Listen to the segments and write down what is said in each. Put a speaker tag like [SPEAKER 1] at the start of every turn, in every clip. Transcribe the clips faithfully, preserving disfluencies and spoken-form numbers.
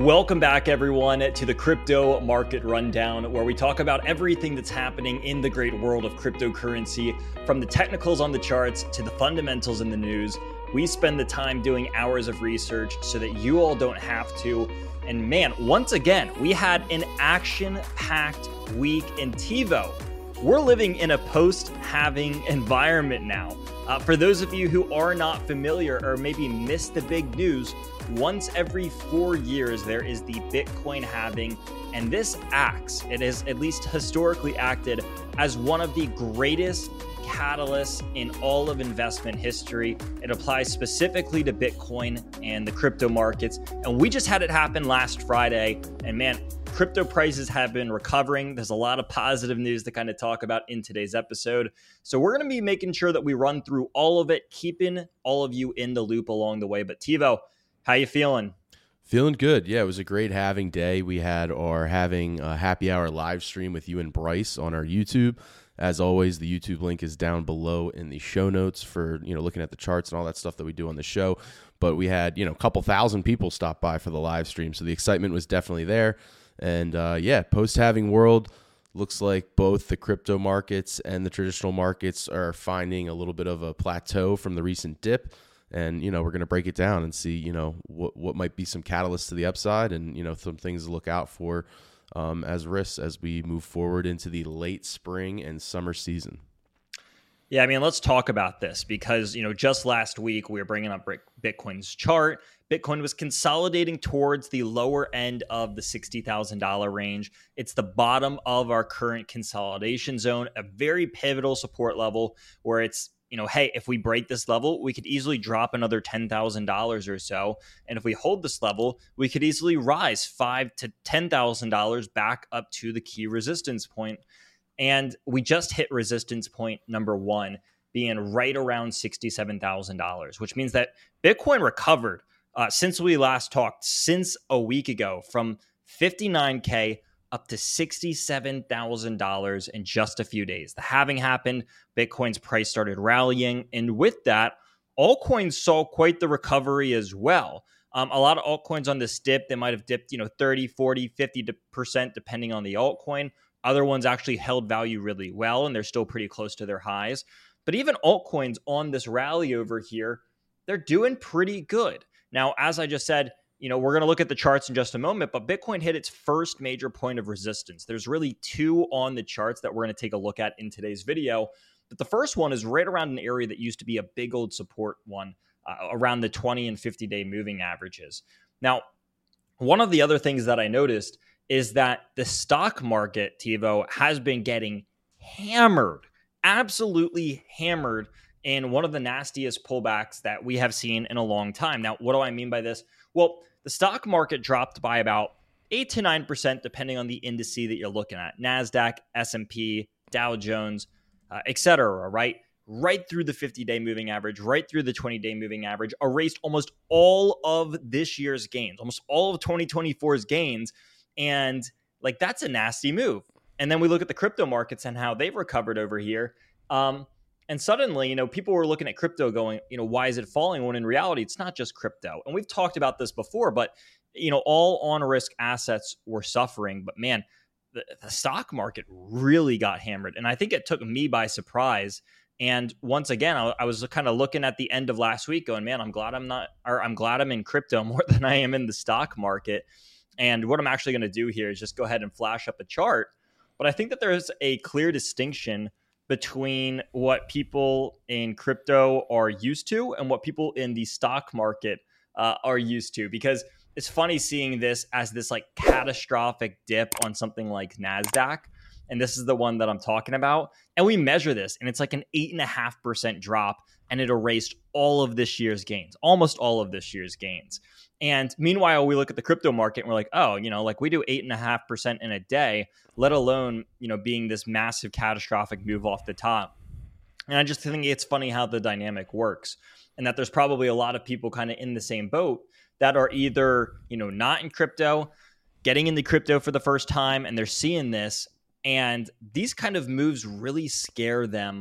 [SPEAKER 1] Welcome back, everyone, to the Crypto Market Rundown, where we talk about everything that's happening in the great world of cryptocurrency, from the technicals on the charts to the fundamentals in the news. We spend the time doing hours of research so that you all don't have to. And man, once again, we had an action-packed week in TiVo. We're living in a post-halving environment now. Uh, for those of you who are not familiar or maybe missed the big news, once every four years, there is the Bitcoin halving, and this acts, it has at least historically acted as one of the greatest catalysts in all of investment history. It applies specifically to Bitcoin and the crypto markets, and we just had it happen last Friday, and man, crypto prices have been recovering. There's a lot of positive news to kind of talk about in today's episode. So we're going to be making sure that we run through all of it, keeping all of you in the loop along the way. But TiVo, how you feeling?
[SPEAKER 2] Feeling good. Yeah, it was a great halving day. We had our having a happy hour live stream with you and Bryce on our YouTube. As always, the YouTube link is down below in the show notes for, you know, looking at the charts and all that stuff that we do on the show. But we had, you know, a couple thousand people stop by for the live stream. So the excitement was definitely there. And uh, yeah, post-halving world, looks like both the crypto markets and the traditional markets are finding a little bit of a plateau from the recent dip. And, you know, we're going to break it down and see, you know, what what might be some catalysts to the upside and, you know, some things to look out for um, as risks as we move forward into the late spring and summer season.
[SPEAKER 1] Yeah, I mean, let's talk about this because, you know, just last week we were bringing up Bitcoin's chart. Bitcoin was consolidating towards the lower end of the sixty thousand dollars range. It's the bottom of our current consolidation zone, a very pivotal support level where it's, you know, hey, if we break this level, we could easily drop another ten thousand dollars or so. And if we hold this level, we could easily rise five thousand to ten thousand dollars back up to the key resistance point. And we just hit resistance point number one, being right around sixty-seven thousand dollars, which means that Bitcoin recovered uh, since we last talked, since a week ago, from fifty-nine K up to sixty-seven thousand dollars in just a few days. The halving happened, Bitcoin's price started rallying, and with that, altcoins saw quite the recovery as well. Um, a lot of altcoins on this dip, they might have dipped, you know, thirty, forty, fifty percent depending on the altcoin. Other ones actually held value really well, and they're still pretty close to their highs. But even altcoins on this rally over here, they're doing pretty good. Now, as I just said, you know, we're going to look at the charts in just a moment, but Bitcoin hit its first major point of resistance. There's really two on the charts that we're going to take a look at in today's video. But the first one is right around an area that used to be a big old support one, uh, around the twenty and fifty day moving averages. Now, one of the other things that I noticed is that the stock market, TiVo, has been getting hammered, absolutely hammered in one of the nastiest pullbacks that we have seen in a long time. Now, what do I mean by this? Well, the stock market dropped by about eight to nine percent, depending on the indice that you're looking at. NASDAQ, S and P, Dow Jones, uh, et cetera, right? Right through the fifty day moving average, right through the twenty day moving average, erased almost all of this year's gains, almost all of twenty twenty-four's gains. And like, that's a nasty move. And then we look at the crypto markets and how they've recovered over here. Um, and suddenly, you know, people were looking at crypto going, you know, why is it falling? When in reality, it's not just crypto. And we've talked about this before, but, you know, all on risk assets were suffering. But man, the, the stock market really got hammered. And I think it took me by surprise. And once again, I, I was kind of looking at the end of last week going, man, I'm glad I'm not, or I'm glad I'm in crypto more than I am in the stock market. And what I'm actually going to do here is just go ahead and flash up a chart. But I think that there is a clear distinction between what people in crypto are used to and what people in the stock market uh, are used to. Because it's funny seeing this as this like catastrophic dip on something like NASDAQ. And this is the one that I'm talking about. And we measure this, and it's like an eight point five percent drop, and it erased all of this year's gains, almost all of this year's gains. And meanwhile, we look at the crypto market and we're like, oh, you know, like we do eight and a half percent in a day, let alone, you know, being this massive catastrophic move off the top. And I just think it's funny how the dynamic works, and that there's probably a lot of people kind of in the same boat that are either, you know, not in crypto, getting into crypto for the first time, and they're seeing this, and these kind of moves really scare them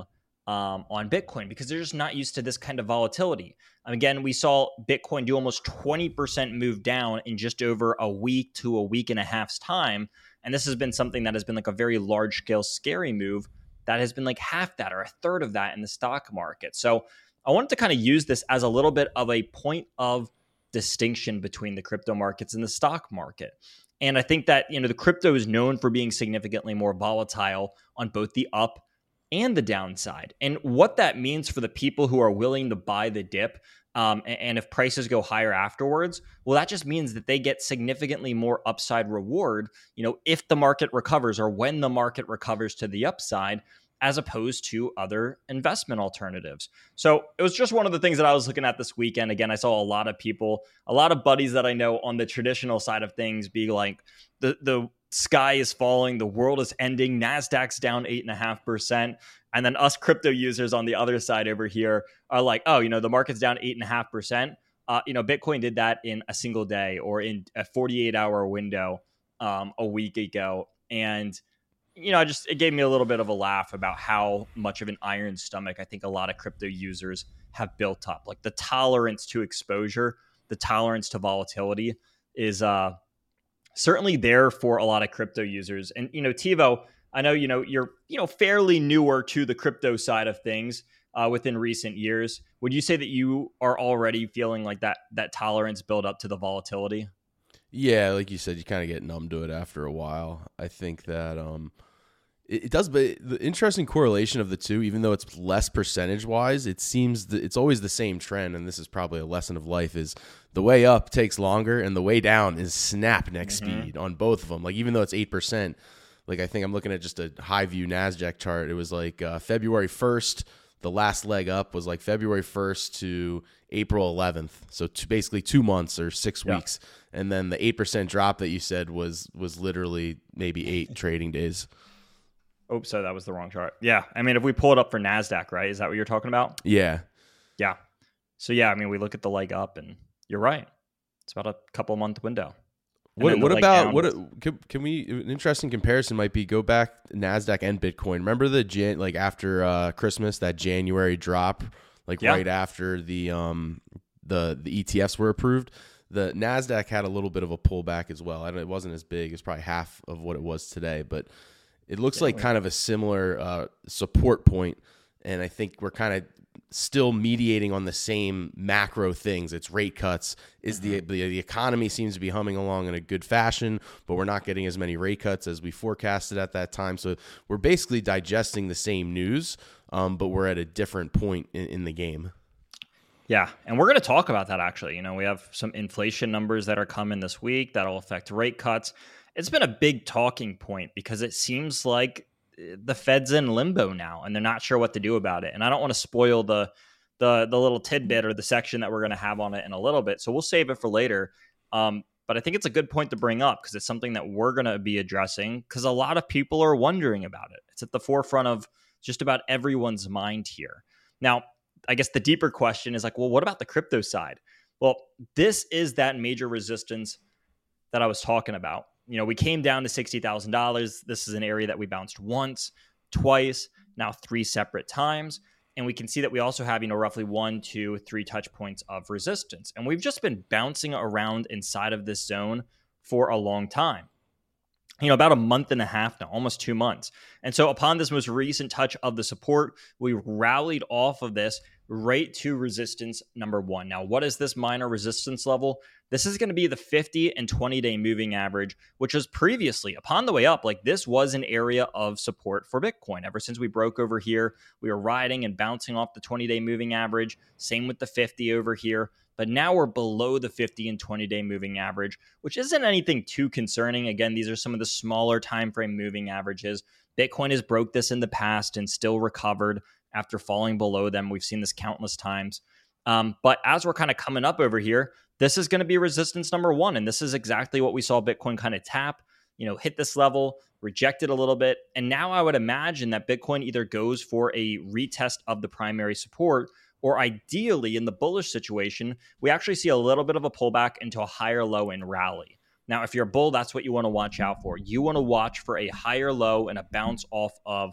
[SPEAKER 1] um, on Bitcoin because they're just not used to this kind of volatility. Again, we saw Bitcoin do almost twenty percent move down in just over a week to a week and a half's time. And this has been something that has been like a very large scale, scary move that has been like half that or a third of that in the stock market. So I wanted to kind of use this as a little bit of a point of distinction between the crypto markets and the stock market. And I think that, you know, the crypto is known for being significantly more volatile on both the up and the downside. And what that means for the people who are willing to buy the dip, um, and, and if prices go higher afterwards, well, that just means that they get significantly more upside reward, you know, if the market recovers or when the market recovers to the upside, as opposed to other investment alternatives. So it was just one of the things that I was looking at this weekend. Again, I saw a lot of people, a lot of buddies that I know on the traditional side of things be like, the the sky is falling, the world is ending, NASDAQ's down eight and a half percent. And then us crypto users on the other side over here are like, oh, you know, the market's down eight and a half percent. Uh, you know, Bitcoin did that in a single day or in a forty-eight hour window um, a week ago. And you know, I just, it gave me a little bit of a laugh about how much of an iron stomach I think a lot of crypto users have built up. Like the tolerance to exposure, the tolerance to volatility is uh, certainly there for a lot of crypto users. And, you know, Tivo, I know, you know, you're, you know, fairly newer to the crypto side of things uh, within recent years. Would you say that you are already feeling like that, that tolerance build up to the volatility?
[SPEAKER 2] Yeah, like you said, you kind of get numb to it after a while. I think that um, it, it does, but the interesting correlation of the two, even though it's less percentage-wise, it seems that it's always the same trend, and this is probably a lesson of life, is the way up takes longer, and the way down is snap-neck mm-hmm. speed on both of them. Like, even though it's eight percent, like I think I'm looking at just a high-view NASDAQ chart. It was like uh, February first, the last leg up was like February first to April eleventh. So two, basically two months or six yeah. weeks. And then the eight percent drop that you said was was literally maybe eight trading days.
[SPEAKER 1] Oops, sorry, that was the wrong chart. Yeah, I mean, if we pull it up for NASDAQ, right? Is that what you're talking about?
[SPEAKER 2] Yeah.
[SPEAKER 1] Yeah. So, yeah, I mean, we look at the leg up, and you're right. It's about a couple month window.
[SPEAKER 2] What what about, what can, can we, an interesting comparison might be go back NASDAQ and Bitcoin. Remember the, Jan, like after uh, Christmas, that January drop, like yeah. right after the um the the E T Fs were approved? The NASDAQ had a little bit of a pullback as well. I don't, it wasn't as big. It's probably half of what it was today, but it looks yeah, like kind of a similar uh, support point, and I think we're kind of still mediating on the same macro things. It's rate cuts. Is mm-hmm. the, the the economy seems to be humming along in a good fashion, but we're not getting as many rate cuts as we forecasted at that time. So we're basically digesting the same news, um, but we're at a different point in, in the game.
[SPEAKER 1] Yeah, and we're going to talk about that actually. You know, we have some inflation numbers that are coming this week that'll affect rate cuts. It's been a big talking point because it seems like the Fed's in limbo now and they're not sure what to do about it. And I don't want to spoil the the the little tidbit or the section that we're going to have on it in a little bit. So we'll save it for later. Um, but I think it's a good point to bring up because it's something that we're going to be addressing because a lot of people are wondering about it. It's at the forefront of just about everyone's mind here. Now, I guess the deeper question is like, well, what about the crypto side? Well, this is that major resistance that I was talking about. You know, we came down to sixty thousand dollars. This is an area that we bounced once, twice, now three separate times. And we can see that we also have, you know, roughly one, two, three touch points of resistance. And we've just been bouncing around inside of this zone for a long time. You know, about a month and a half now, almost two months. And so upon this most recent touch of the support, we rallied off of this right to resistance number one. Now, what is this minor resistance level? This is going to be the fifty and twenty day moving average, which was previously upon the way up. Like this was an area of support for Bitcoin. Ever since we broke over here, we were riding and bouncing off the twenty day moving average. Same with the fifty over here. But now we're below the fifty and twenty day moving average, which isn't anything too concerning. Again, these are some of the smaller time frame moving averages. Bitcoin has broke this in the past and still recovered after falling below them. We've seen this countless times. Um, but as we're kind of coming up over here, this is going to be resistance number one. And this is exactly what we saw Bitcoin kind of tap, you know, hit this level, reject it a little bit. And now I would imagine that Bitcoin either goes for a retest of the primary support, or ideally in the bullish situation, we actually see a little bit of a pullback into a higher low and rally. Now, if you're a bull, that's what you want to watch out for. You want to watch for a higher low and a bounce off of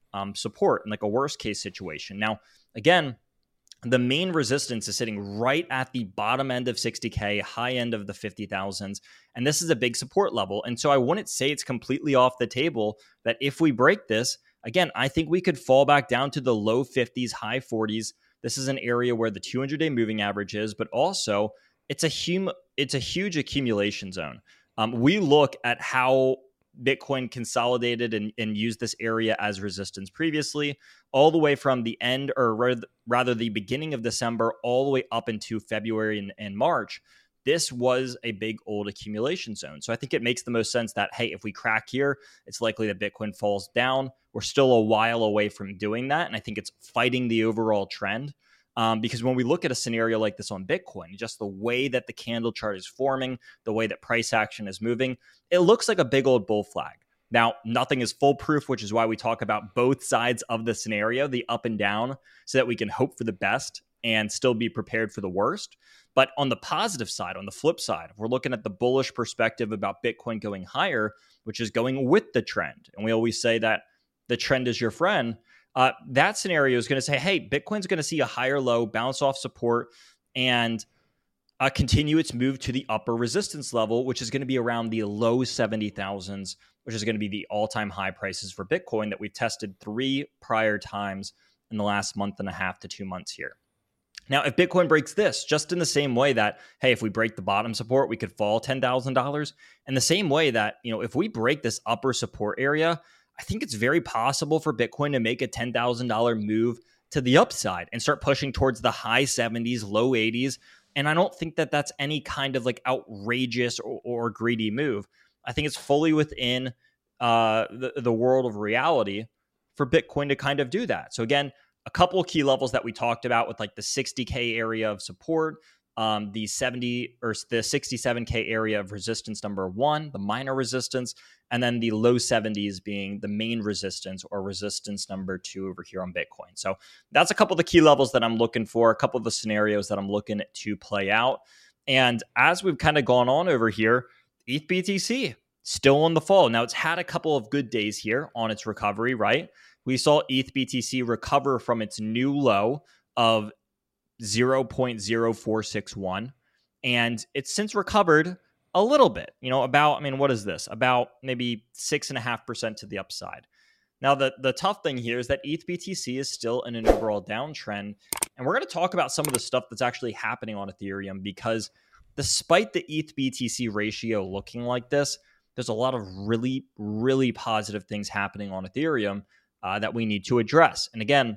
[SPEAKER 1] um, support in like a worst case situation. Now, again, the main resistance is sitting right at the bottom end of sixty K, high end of the fifty thousands. And this is a big support level. And so I wouldn't say it's completely off the table that if we break this, again, I think we could fall back down to the low fifties, high forties. This is an area where the two hundred day moving average is, but also it's a hum- it's a huge accumulation zone. Um, we look at how Bitcoin consolidated and, and used this area as resistance previously, all the way from the end, or rather the beginning of December, all the way up into February and, and March. This was a big old accumulation zone. So I think it makes the most sense that, hey, if we crack here, it's likely that Bitcoin falls down. We're still a while away from doing that. And I think it's fighting the overall trend. Um, because when we look at a scenario like this on Bitcoin, just the way that the candle chart is forming, the way that price action is moving, it looks like a big old bull flag. Now, nothing is foolproof, which is why we talk about both sides of the scenario, the up and down, so that we can hope for the best and still be prepared for the worst. But on the positive side, on the flip side, if we're looking at the bullish perspective about Bitcoin going higher, which is going with the trend, and we always say that the trend is your friend, uh, that scenario is going to say, hey, Bitcoin's going to see a higher low, bounce off support, and uh, continue its move to the upper resistance level, which is going to be around the low seventy thousands, which is going to be the all-time high prices for Bitcoin that we've tested three prior times in the last month and a half to two months here. Now, if Bitcoin breaks this, just in the same way that, hey, if we break the bottom support, we could fall ten thousand dollars. In the same way that, you know, if we break this upper support area, I think it's very possible for Bitcoin to make a ten thousand dollars move to the upside and start pushing towards the high seventies, low eighties. And I don't think that that's any kind of like outrageous or, or greedy move. I think it's fully within uh, the, the world of reality for Bitcoin to kind of do that. So again, a couple of key levels that we talked about with like the sixty K area of support, um, the seventy or the sixty-seven K area of resistance number one, the minor resistance, and then the low seventies being the main resistance or resistance number two over here on Bitcoin. So that's a couple of the key levels that I'm looking for, a couple of the scenarios that I'm looking to play out. And as we've kind of gone on over here, E T H B T C still on the fall. Now it's had a couple of good days here on its recovery, right? We saw E T H B T C recover from its new low of zero point zero four six one. And it's since recovered a little bit, you know, about, I mean, what is this? About maybe six and a half percent to the upside. Now, the, the tough thing here is that E T H B T C is still in an overall downtrend. And we're going to talk about some of the stuff that's actually happening on Ethereum, because despite the E T H B T C ratio looking like this, there's a lot of really, really positive things happening on Ethereum uh, that we need to address. And again,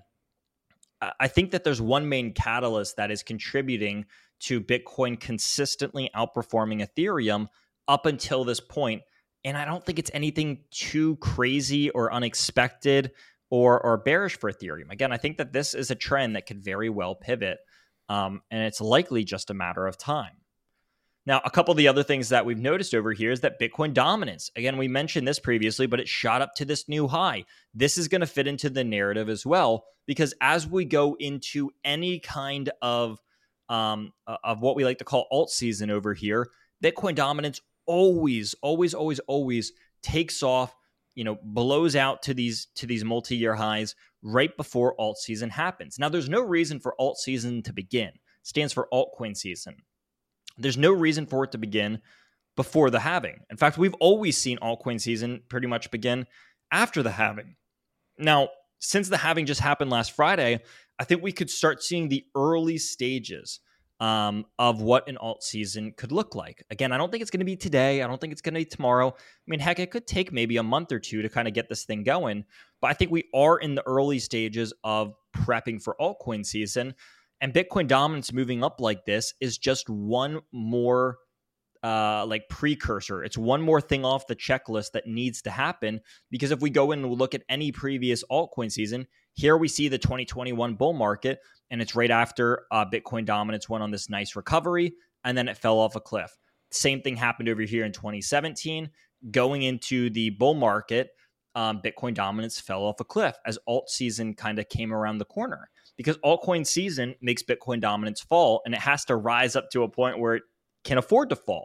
[SPEAKER 1] I think that there's one main catalyst that is contributing to Bitcoin consistently outperforming Ethereum up until this point. And I don't think it's anything too crazy or unexpected or, or bearish for Ethereum. Again, I think that this is a trend that could very well pivot, um, and it's likely just a matter of time. Now, a couple of the other things that we've noticed over here is that Bitcoin dominance. Again, we mentioned this previously, but it shot up to this new high. This is going to fit into the narrative as well, because as we go into any kind of um, of what we like to call alt season over here, Bitcoin dominance always, always, always, always takes off, you know, blows out to these to these multi-year highs right before alt season happens. Now, there's no reason for alt season to begin. It stands for altcoin season. There's no reason for it to begin before the halving. In fact, we've always seen altcoin season pretty much begin after the halving. Now, since the halving just happened last Friday, I think we could start seeing the early stages um, of what an alt season could look like. Again, I don't think it's going to be today. I don't think it's going to be tomorrow. I mean, heck, it could take maybe a month or two to kind of get this thing going. But I think we are in the early stages of prepping for altcoin season. And Bitcoin dominance moving up like this is just one more uh, like precursor. It's one more thing off the checklist that needs to happen, because if we go in and look at any previous altcoin season, here we see the twenty twenty-one bull market, and it's right after uh, Bitcoin dominance went on this nice recovery, and then it fell off a cliff. Same thing happened over here in twenty seventeen. Going into the bull market, um, Bitcoin dominance fell off a cliff as alt season kind of came around the corner. Because altcoin season makes Bitcoin dominance fall, and it has to rise up to a point where it can afford to fall.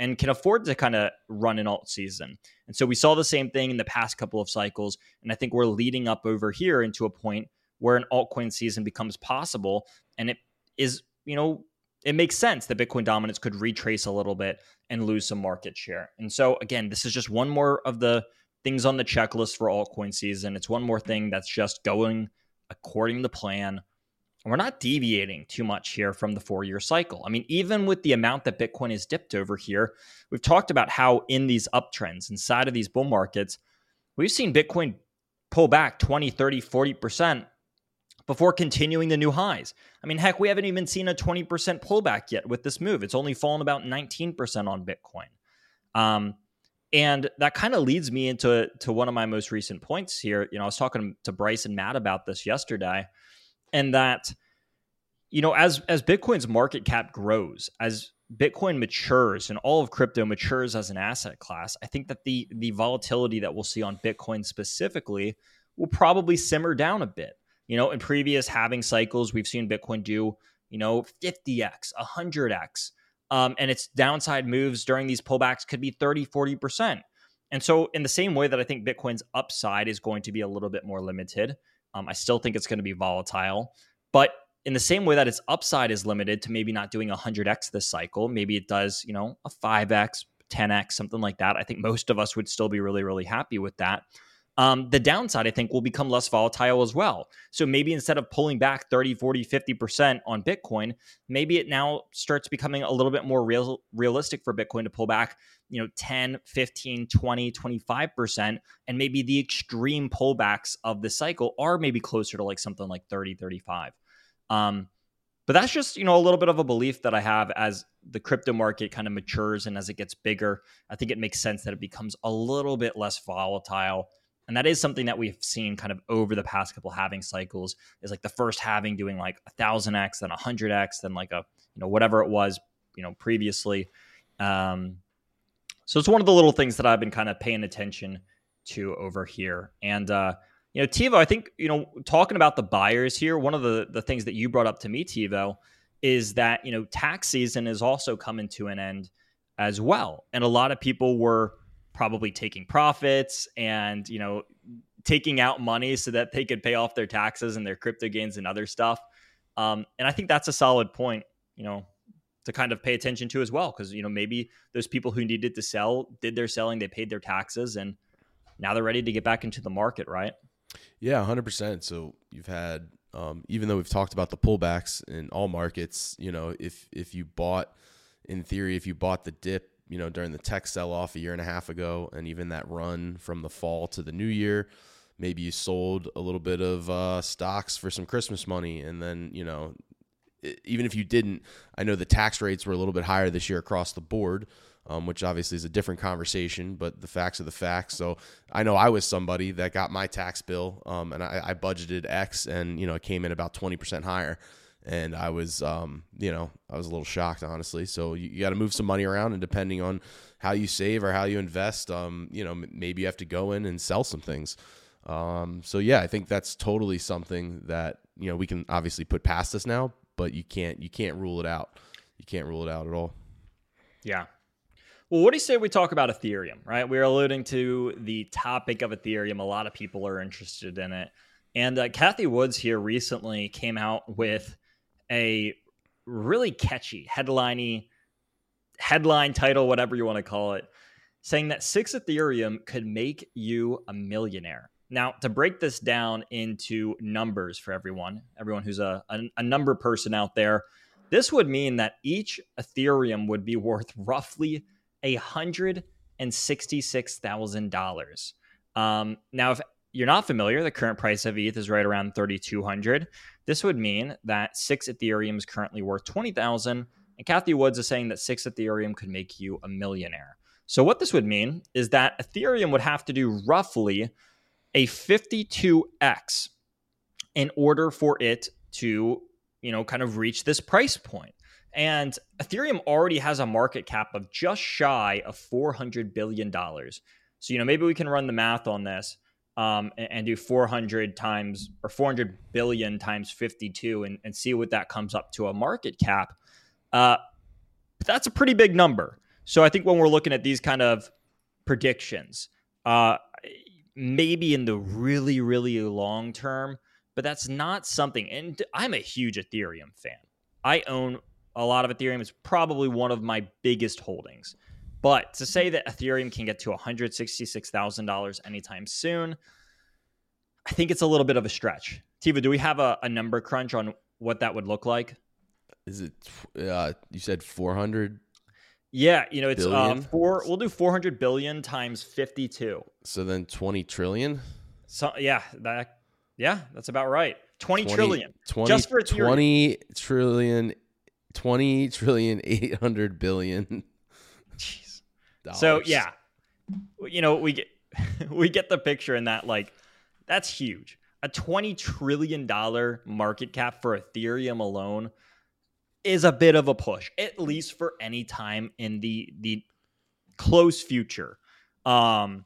[SPEAKER 1] and can afford to kind of run an alt season. And so we saw the same thing in the past couple of cycles. And I think we're leading up over here into a point where an altcoin season becomes possible. And it is, you know, it makes sense that Bitcoin dominance could retrace a little bit and lose some market share. And so again, this is just one more of the things on the checklist for altcoin season. It's one more thing that's just going according to plan. We're not deviating too much here from the four-year cycle. I mean, even with the amount that Bitcoin has dipped over here, we've talked about how in these uptrends, inside of these bull markets, we've seen Bitcoin pull back twenty, thirty, forty percent before continuing the new highs. I mean, heck, we haven't even seen a twenty percent pullback yet with this move. It's only fallen about nineteen percent on Bitcoin. Um, and that kind of leads me into to one of my most recent points here. You know, I was talking to Bryce and Matt about this yesterday. And that, you know, as as Bitcoin's market cap grows, as Bitcoin matures and all of crypto matures as an asset class, I think that the the volatility that we'll see on Bitcoin specifically will probably simmer down a bit. You know, in previous halving cycles, we've seen Bitcoin do, you know, fifty x, one hundred x. Um, and its downside moves during these pullbacks could be thirty, forty percent. And so in the same way that I think Bitcoin's upside is going to be a little bit more limited, Um, I still think it's going to be volatile, but in the same way that its upside is limited to maybe not doing one hundred x this cycle, maybe it does, you know, a five x, ten x, something like that. I think most of us would still be really, really happy with that. Um, the downside, I think, will become less volatile as well. So maybe instead of pulling back thirty, forty, fifty percent on Bitcoin, maybe it now starts becoming a little bit more real, realistic for Bitcoin to pull back, you know, ten, fifteen, twenty, twenty-five percent. And maybe the extreme pullbacks of the cycle are maybe closer to like something like thirty, thirty-five. Um, but that's just, you know, a little bit of a belief that I have as the crypto market kind of matures and as it gets bigger. I think it makes sense that it becomes a little bit less volatile. And that is something that we've seen kind of over the past couple halving cycles, is like the first halving doing like a thousand X, then a hundred X, then like a, you know, whatever it was, you know, previously. Um, so it's one of the little things that I've been kind of paying attention to over here. And, uh, you know, Tivo, I think, you know, talking about the buyers here, one of the, the things that you brought up to me, Tivo, is that, you know, tax season is also coming to an end as well. And a lot of people were probably taking profits and, you know, taking out money so that they could pay off their taxes and their crypto gains and other stuff. Um, and I think that's a solid point, you know, to kind of pay attention to as well. Because, you know, maybe those people who needed to sell did their selling, they paid their taxes, and now they're ready to get back into the market, right?
[SPEAKER 2] Yeah, one hundred percent. So you've had, um, even though we've talked about the pullbacks in all markets, you know, if if you bought, in theory, if you bought the dip, you know, during the tech sell-off a year and a half ago, and even that run from the fall to the new year, maybe you sold a little bit of uh, stocks for some Christmas money. And then, you know, even if you didn't, I know the tax rates were a little bit higher this year across the board, um, which obviously is a different conversation, but the facts are the facts. So I know I was somebody that got my tax bill, um, and I, I budgeted X, and, you know, it came in about twenty percent higher. And I was, um, you know, I was a little shocked, honestly. So you, you got to move some money around, and depending on how you save or how you invest, um, you know, m- maybe you have to go in and sell some things. Um, so yeah, I think that's totally something that, you know, we can obviously put past us now, but you can't, you can't rule it out. You can't rule it out at all.
[SPEAKER 1] Yeah. Well, what do you say we talk about Ethereum, right? We're alluding to the topic of Ethereum. A lot of people are interested in it. And uh, Cathie Woods here recently came out with a really catchy headliney headline title, whatever you want to call it, saying that six Ethereum could make you a millionaire. Now, to break this down into numbers for everyone, everyone who's a, a, a number person out there, this would mean that each Ethereum would be worth roughly one hundred sixty-six thousand dollars. Um, now, if you're not familiar, the current price of E T H is right around thirty-two hundred. This would mean that six Ethereum is currently worth twenty thousand, and Cathie Woods is saying that six Ethereum could make you a millionaire. So what this would mean is that Ethereum would have to do roughly a fifty-two x in order for it to, you know, kind of reach this price point. And Ethereum already has a market cap of just shy of four hundred billion dollars. So, you know, maybe we can run the math on this. Um, and, and do four hundred times or four hundred billion times fifty-two and, and see what that comes up to a market cap. Uh, that's a pretty big number. So I think when we're looking at these kind of predictions, uh, maybe in the really, really long term, but that's not something. And I'm a huge Ethereum fan. I own a lot of Ethereum. It's probably one of my biggest holdings. But to say that Ethereum can get to one hundred sixty-six thousand dollars anytime soon, I think it's a little bit of a stretch. Tiva, do we have a, a number crunch on what that would look like?
[SPEAKER 2] Is it, uh, you said four hundred?
[SPEAKER 1] Yeah, you know, it's uh,
[SPEAKER 2] billion?
[SPEAKER 1] four. We'll do four hundred billion times fifty-two.
[SPEAKER 2] So then twenty trillion?
[SPEAKER 1] So yeah, that yeah, that's about right. twenty,
[SPEAKER 2] twenty
[SPEAKER 1] trillion
[SPEAKER 2] twenty,
[SPEAKER 1] just for Ethereum.
[SPEAKER 2] twenty trillion, twenty trillion, eight hundred billion.
[SPEAKER 1] Jeez.
[SPEAKER 2] Dollars.
[SPEAKER 1] So yeah, you know, we get we get the picture in that, like, that's huge. A twenty trillion dollars market cap for Ethereum alone is a bit of a push, at least for any time in the the close future. Um,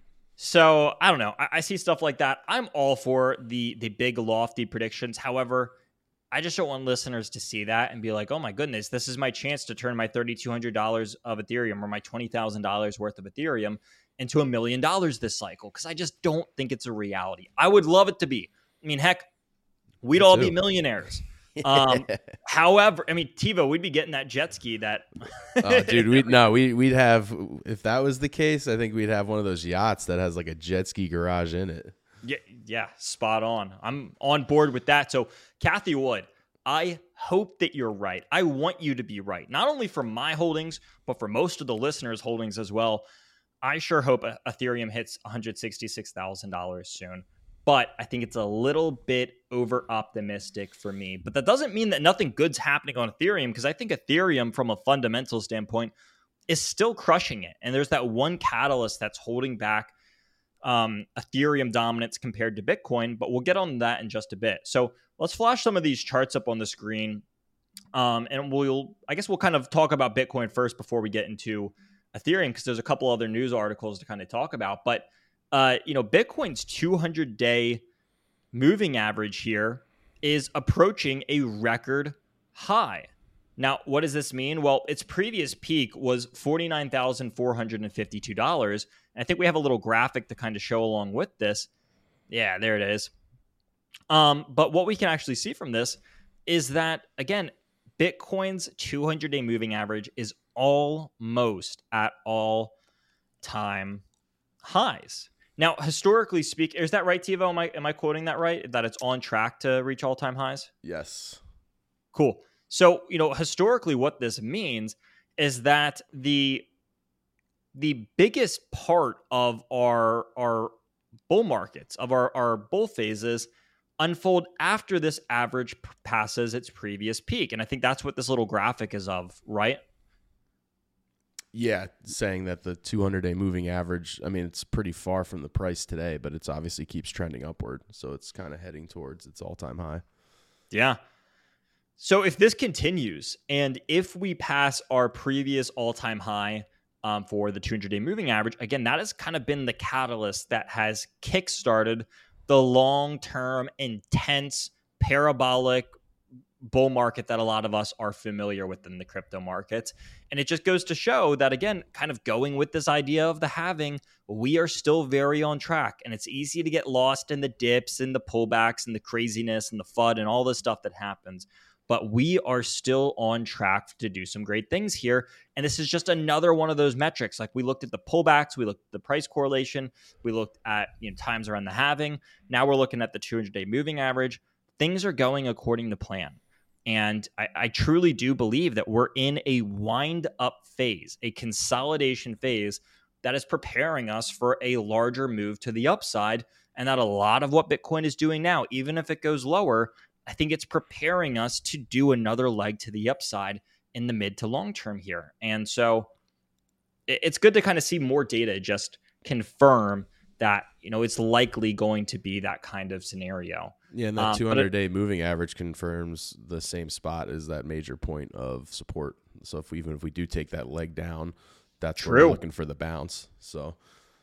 [SPEAKER 1] so I don't know. I, I see stuff like that. I'm all for the the big lofty predictions. However, I just don't want listeners to see that and be like, oh my goodness, this is my chance to turn my three thousand two hundred dollars of Ethereum or my twenty thousand dollars worth of Ethereum into a million dollars this cycle. Because I just don't think it's a reality. I would love it to be. I mean, heck, we'd
[SPEAKER 2] Me
[SPEAKER 1] all
[SPEAKER 2] too.
[SPEAKER 1] be millionaires. Um, however, I mean, TiVo, we'd be getting that jet ski that.
[SPEAKER 2] Oh, dude, we no, we we'd have, if that was the case, I think we'd have one of those yachts that has like a jet ski garage in it.
[SPEAKER 1] Yeah, yeah, spot on. I'm on board with that. So, Cathie Wood, I hope that you're right. I want you to be right, not only for my holdings, but for most of the listeners' holdings as well. I sure hope Ethereum hits one hundred sixty-six thousand dollars soon. But I think it's a little bit over optimistic for me. But that doesn't mean that nothing good's happening on Ethereum, because I think Ethereum, from a fundamental standpoint, is still crushing it. And there's that one catalyst that's holding back um, Ethereum dominance compared to Bitcoin. But we'll get on that in just a bit. So let's flash some of these charts up on the screen. Um, and we'll, I guess we'll kind of talk about Bitcoin first before we get into Ethereum, because there's a couple other news articles to kind of talk about. But Uh, you know, Bitcoin's two hundred day moving average here is approaching a record high. Now, what does this mean? Well, its previous peak was forty-nine thousand four hundred fifty-two dollars. And I think we have a little graphic to kind of show along with this. Yeah, there it is. Um, but what we can actually see from this is that, again, Bitcoin's two hundred day moving average is almost at all time highs. Now, historically speaking, is that right, TiVo? Am I, am I quoting that right? That it's on track to reach all-time highs?
[SPEAKER 2] Yes.
[SPEAKER 1] Cool. So, you know, historically what this means is that the the biggest part of our our bull markets, of our, our bull phases, unfold after this average p- passes its previous peak. And I think that's what this little graphic is of, right?
[SPEAKER 2] Yeah, saying that the two hundred day moving average, I mean, it's pretty far from the price today, but it's obviously keeps trending upward. So it's kind of heading towards its all-time high.
[SPEAKER 1] Yeah. So if this continues, and if we pass our previous all-time high um, for the two hundred day moving average, again, that has kind of been the catalyst that has kickstarted the long-term, intense, parabolic bull market that a lot of us are familiar with in the crypto markets. And it just goes to show that, again, kind of going with this idea of the halving, we are still very on track. And it's easy to get lost in the dips and the pullbacks and the craziness and the FUD and all the stuff that happens. But we are still on track to do some great things here. And this is just another one of those metrics. Like, we looked at the pullbacks, we looked at the price correlation, we looked at, you know, times around the halving. Now we're looking at the two hundred day moving average. Things are going according to plan. And I, I truly do believe that we're in a wind up phase, a consolidation phase that is preparing us for a larger move to the upside. And that a lot of what Bitcoin is doing now, even if it goes lower, I think it's preparing us to do another leg to the upside in the mid to long term here. And so it, it's good to kind of see more data just confirm that, you know, it's likely going to be that kind of scenario.
[SPEAKER 2] Yeah, and that
[SPEAKER 1] Um,
[SPEAKER 2] two
[SPEAKER 1] but
[SPEAKER 2] hundred
[SPEAKER 1] it-
[SPEAKER 2] day moving average confirms the same spot as that major point of support. So if we, even if we do take that leg down, that's where
[SPEAKER 1] True.
[SPEAKER 2] we're looking for the bounce. So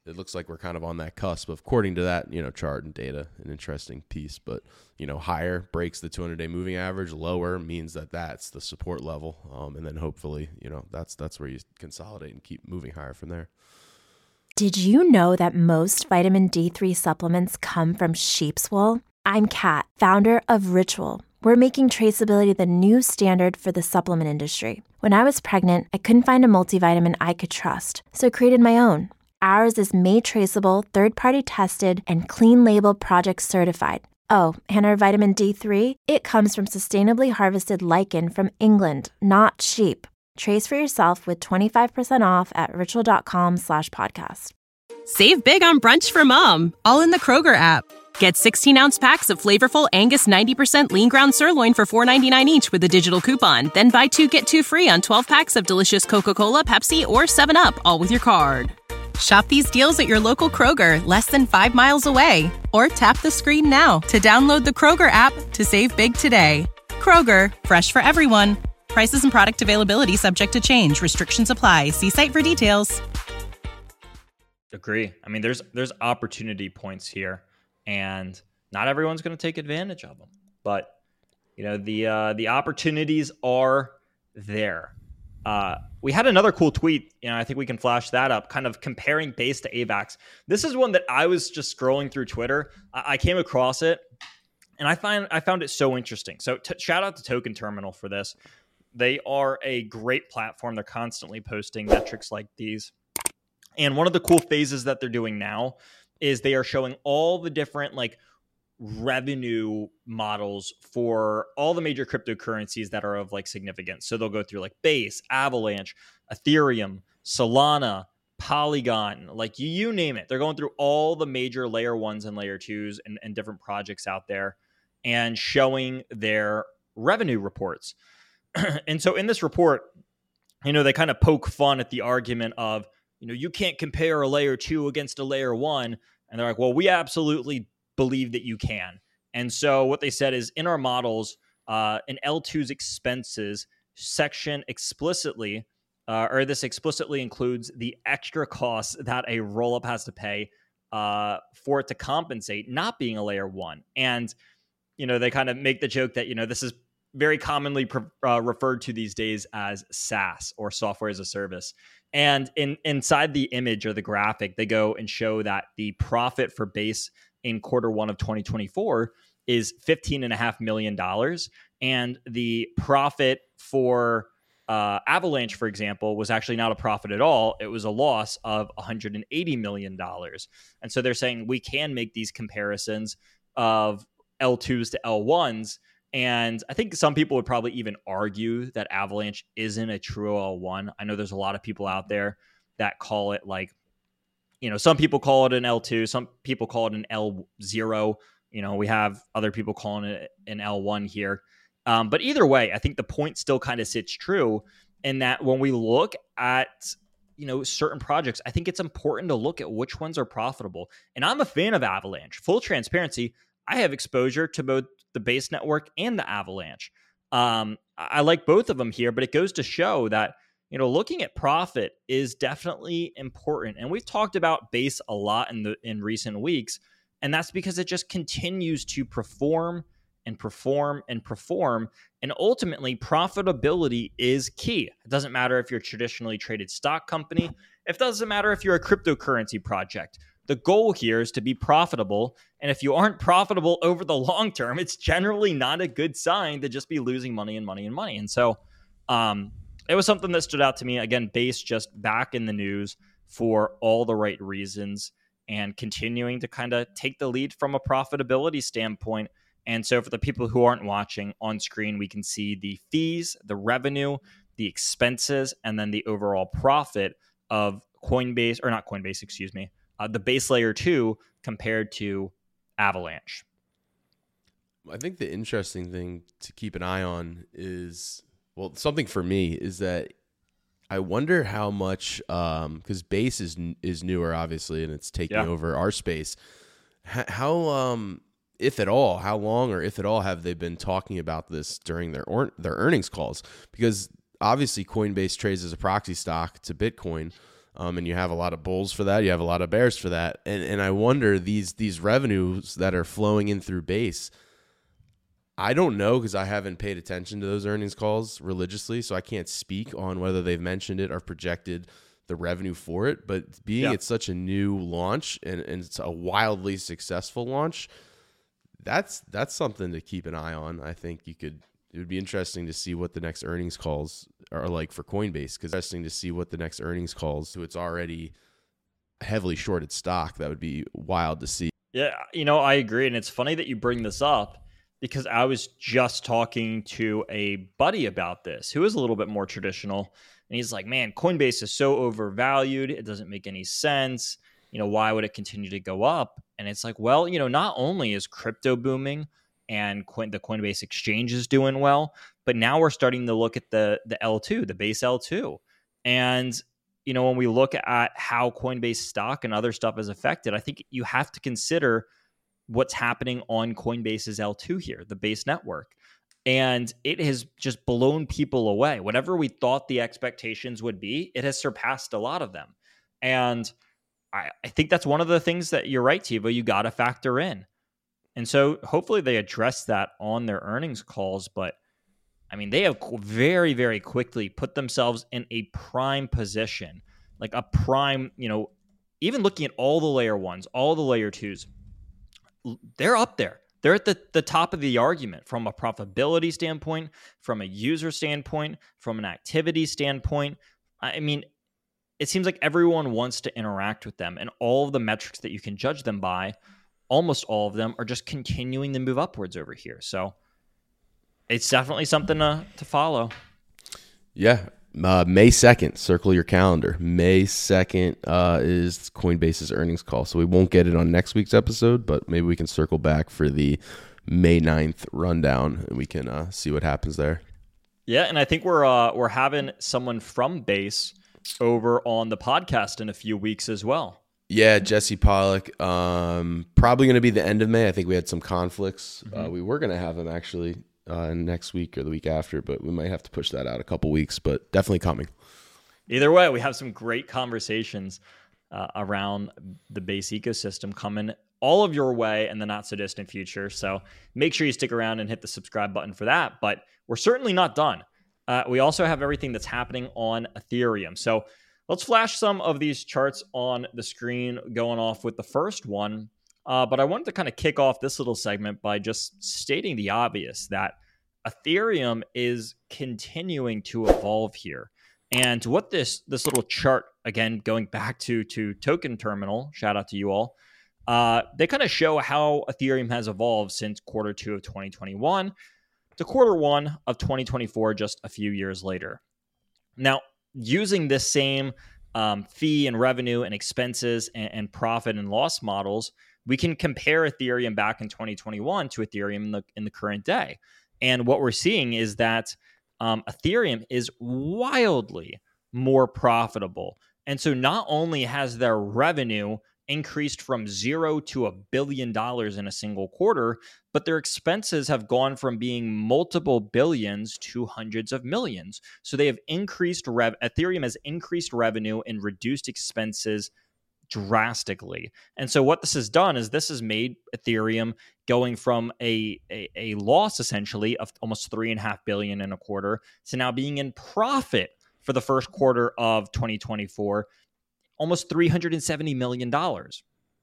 [SPEAKER 2] it looks like we're kind of on that cusp of, according to that, you know, chart and data, an interesting piece. But, you know, higher breaks the two hundred day moving average, lower means that that's the support level. Um, and then hopefully, you know, that's that's where you consolidate and keep moving higher from there.
[SPEAKER 3] Did you know that most vitamin D three supplements come from sheep's wool? I'm Kat, founder of Ritual. We're making traceability the new standard for the supplement industry. When I was pregnant, I couldn't find a multivitamin I could trust, so I created my own. Ours is made traceable, third-party tested, and clean label project certified. Oh, and our vitamin D three? It comes from sustainably harvested lichen from England, not sheep. Trace for yourself with twenty-five percent off at ritual.com slash podcast.
[SPEAKER 4] Save big on brunch for mom, all in the Kroger app. Get sixteen ounce packs of flavorful Angus ninety percent lean ground sirloin for four ninety-nine each with a digital coupon. Then buy two, get two free on twelve packs of delicious Coca-Cola, Pepsi, or seven up, all with your card. Shop these deals at your local Kroger, less than five miles away. Or tap the screen now to download the Kroger app to save big today. Kroger, fresh for everyone. Prices and product availability subject to change. Restrictions apply. See site for details.
[SPEAKER 1] Agree. I mean, there's there's opportunity points here, and not everyone's going to take advantage of them. But you know, the uh, the opportunities are there. Uh, we had another cool tweet. You know, I think we can flash that up. Kind of comparing base to A VAX. This is one that I was just scrolling through Twitter. I, I came across it, and I find I found it so interesting. So t- shout out to Token Terminal for this. They are a great platform. They're constantly posting metrics like these. And one of the cool phases that they're doing now is they are showing all the different like revenue models for all the major cryptocurrencies that are of like significance. So they'll go through like Base, Avalanche, Ethereum, Solana, Polygon, like you, you name it. They're going through all the major layer ones and layer twos and, and different projects out there and showing their revenue reports. And so in this report, you know, they kind of poke fun at the argument of, you know, you can't compare a layer two against a layer one. And they're like, well, we absolutely believe that you can. And so what they said is in our models, uh, an L two's expenses section explicitly, uh, or this explicitly includes the extra costs that a rollup has to pay uh, for it to compensate not being a layer one. And, you know, they kind of make the joke that, you know, this is very commonly pre- uh, referred to these days as SaaS or software as a service. And in inside the image or the graphic, they go and show that the profit for Base in quarter one of twenty twenty-four is fifteen and a half million dollars. And the profit for uh, Avalanche, for example, was actually not a profit at all. It was a loss of one hundred eighty million dollars. And so they're saying we can make these comparisons of L twos to L ones. And I think some people would probably even argue that Avalanche isn't a true L one. I know there's a lot of people out there that call it like, you know, some people call it an L two, some people call it an L zero. You know, we have other people calling it an L one here. Um, but either way, I think the point still kind of sits true in that when we look at, you know, certain projects, I think it's important to look at which ones are profitable. And I'm a fan of Avalanche. Full transparency, I have exposure to both the Base network and the Avalanche. Um, I like both of them here, but it goes to show that, you know, looking at profit is definitely important. And we've talked about Base a lot in the in recent weeks, and that's because it just continues to perform and perform and perform. And ultimately, profitability is key. It doesn't matter if you're a traditionally traded stock company. It doesn't matter if you're a cryptocurrency project. The goal here is to be profitable. And if you aren't profitable over the long term, it's generally not a good sign to just be losing money and money and money. And so um, it was something that stood out to me. Again, Base just back in the news for all the right reasons and continuing to kind of take the lead from a profitability standpoint. And so for the people who aren't watching on screen, we can see the fees, the revenue, the expenses, and then the overall profit of Coinbase, or not Coinbase, excuse me, Uh, the Base layer two compared to Avalanche.
[SPEAKER 2] I think the interesting thing to keep an eye on is, well, something for me is that I wonder how much, um, because Base is is newer, obviously, and it's taking yeah. over our space. H- how, um, if at all, how long or if at all have they been talking about this during their or- their earnings calls? Because obviously Coinbase trades as a proxy stock to Bitcoin. Um, and you have a lot of bulls for that. You have a lot of bears for that. And and I wonder these these revenues that are flowing in through Base, I don't know because I haven't paid attention to those earnings calls religiously, so I can't speak on whether they've mentioned it or projected the revenue for it. But being yeah. it's such a new launch and, and it's a wildly successful launch, that's that's something to keep an eye on. I think you could. It would be interesting to see what the next earnings calls are like for Coinbase, because it's interesting to see what the next earnings calls. So it's already heavily shorted stock. That would be wild to see.
[SPEAKER 1] Yeah, you know, I agree. And it's funny that you bring this up because I was just talking to a buddy about this who is a little bit more traditional. And he's like, man, Coinbase is so overvalued. It doesn't make any sense. You know, why would it continue to go up? And it's like, well, you know, not only is crypto booming and Coin, the Coinbase exchange is doing well, but now we're starting to look at the the L two, the base L two. And, you know, when we look at how Coinbase stock and other stuff is affected, I think you have to consider what's happening on Coinbase's L two here, the base network. And it has just blown people away. Whatever we thought the expectations would be, it has surpassed a lot of them. And I, I think that's one of the things that you're right, Tivo, you got to factor in. And so hopefully they address that on their earnings calls. But I mean, they have very, very quickly put themselves in a prime position, like a prime, you know, even looking at all the layer ones, all the layer twos, they're up there. They're at the, the top of the argument from a profitability standpoint, from a user standpoint, from an activity standpoint. I mean, it seems like everyone wants to interact with them, and all of the metrics that you can judge them by, almost all of them are just continuing to move upwards over here. So it's definitely something to, to follow.
[SPEAKER 2] Yeah. Uh, May second, circle your calendar. May second uh, is Coinbase's earnings call. So we won't get it on next week's episode, but maybe we can circle back for the May ninth rundown and we can uh, see what happens there.
[SPEAKER 1] Yeah. And I think we're, uh, we're having someone from Base over on the podcast in a few weeks as well.
[SPEAKER 2] Yeah, Jesse Pollock. Um, probably going to be the end of May. I think we had some conflicts. Mm-hmm. Uh, we were going to have him actually uh, next week or the week after, but we might have to push that out a couple weeks, but definitely coming.
[SPEAKER 1] Either way, we have some great conversations uh, around the Base ecosystem coming all of your way in the not so distant future. So make sure you stick around and hit the subscribe button for that. But we're certainly not done. Uh, we also have everything that's happening on Ethereum. So let's flash some of these charts on the screen, going off with the first one. Uh, but I wanted to kind of kick off this little segment by just stating the obvious that Ethereum is continuing to evolve here. And what this this little chart, again, going back to, to Token Terminal, shout out to you all, uh, they kind of show how Ethereum has evolved since quarter two of twenty twenty-one to quarter one of twenty twenty-four, just a few years later. Now, using this same um, fee and revenue and expenses and, and profit and loss models, we can compare Ethereum back in twenty twenty-one to Ethereum in the, in the current day. And what we're seeing is that um, Ethereum is wildly more profitable. And so not only has their revenue increased from zero to a billion dollars in a single quarter, but their expenses have gone from being multiple billions to hundreds of millions. So they have increased rev. Ethereum has increased revenue and reduced expenses drastically. And so what this has done is this has made Ethereum going from a, a, a loss essentially of almost three and a half billion in a quarter to now being in profit for the first quarter of twenty twenty-four, almost three hundred seventy million dollars.